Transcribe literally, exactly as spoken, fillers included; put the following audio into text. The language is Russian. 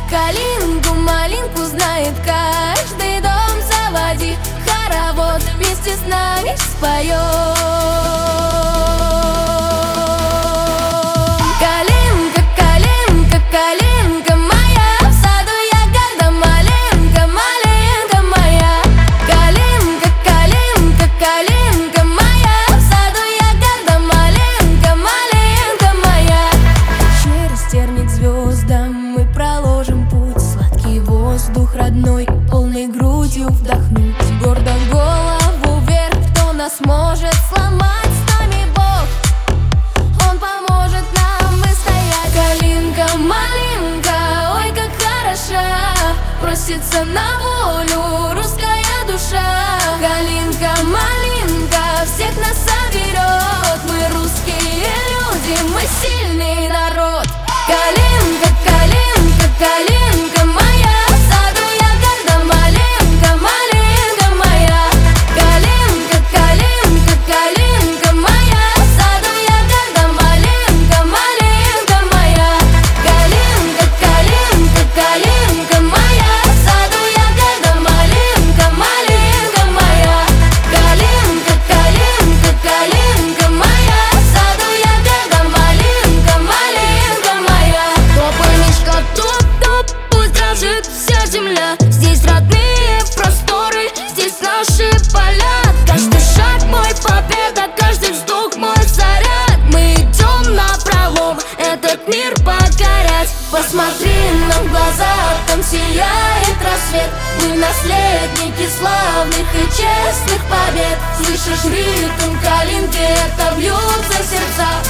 Калинку, малинку знает каждый дом. Заводи хоровод, вместе с нами споем. Калинка, калинка, калинка моя, в саду ягода маленька, маленька моя. Калинка, калинка, калинка моя, в саду ягода маленька, маленька моя. Через терник звездам мы проложим путь, сладкий воздух родной полной грудью вдохнуть. Гордо голову вверх, кто нас может сломать? С нами Бог, Он поможет нам выстоять. Калинка, малинка, ой, как хороша, просится на волю русская душа. Калинка, малинка, всех нас соберет. Мы русские люди, мы сильный народ. Калинка, калинка, калинка моя, в саду ягода маленька, маленька моя. Калинка, калинка, калинка моя, в саду ягода маленька, маленька моя. Калинка, калинка, калинка моя, в саду ягода маленька, маленька моя. Калинка, калинка, калинка моя, в саду ягода маленька, маленька моя. Топай, мишка, топ-топ, пусть дрожит вся земля. Здесь родные просторы, здесь наши поля. Каждый шаг мой победа, каждый вздох мой заряд. Мы идем напролом этот мир покорять. Посмотри нам в глаза, там сияет рассвет. Мы наследники славных и честных побед. Слышишь ритм калинки, это бьются сердца.